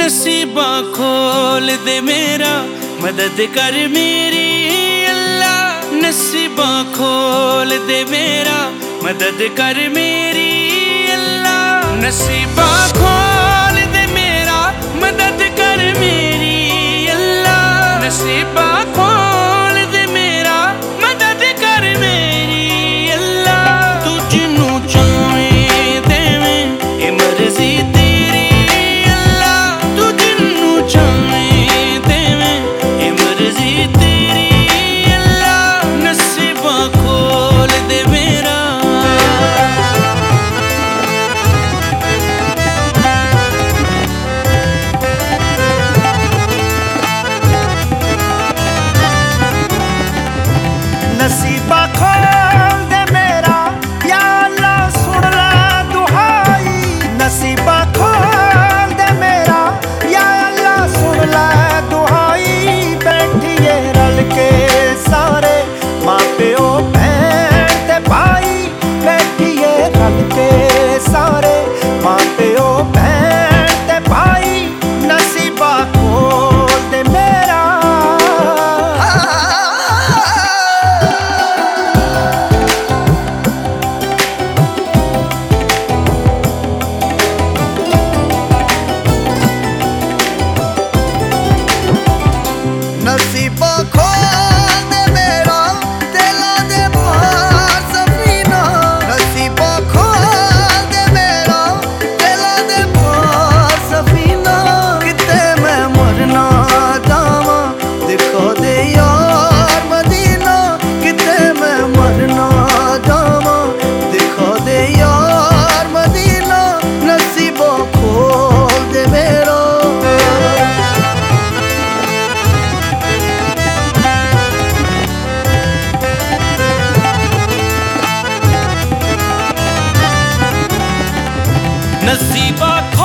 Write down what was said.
नसीबा खोल दे मेरा, मदद कर मेरी अल्लाह। नसीबा खोल दे मेरा, मदद कर मेरी अल्लाह। नसीबा खोल दे मेरा, मदद कर मेरी अल्लाह। नसीबा खोल दे मेरा, मदद कर मेरी अल्लाह। तू जिन्नू चाहे देवें, ए मर्जी तेरी अल्लाह। तू जिन्नू चाहे देवें, ए मर्जी तेरी अल्लाह। नसीबा खोल दे मेरा। नसीबा खोल दे मेरा, या अल्लाह सुन ले दुहाई। नसीबा खोल दे मेरा, या अल्लाह सुन ले दुहाई। बैठिए रल के सारे माँ प्यो बहन ते भाई। बैठिए रल के सारे माँ प्यो बहन ते भाई। नसीबा खोल दे मेरा। नसीबा खोल दे मेरा, तेला दे पार सफीना। नसीबा खोल दे मेरा, तेला दे पार सफीना। किते मैं मरना जावा, दिखा दे यार मदीना। किते मैं मरना जावा, दिखा दे यार मदीना। नसीबा खोल दे मेरा। नसीबा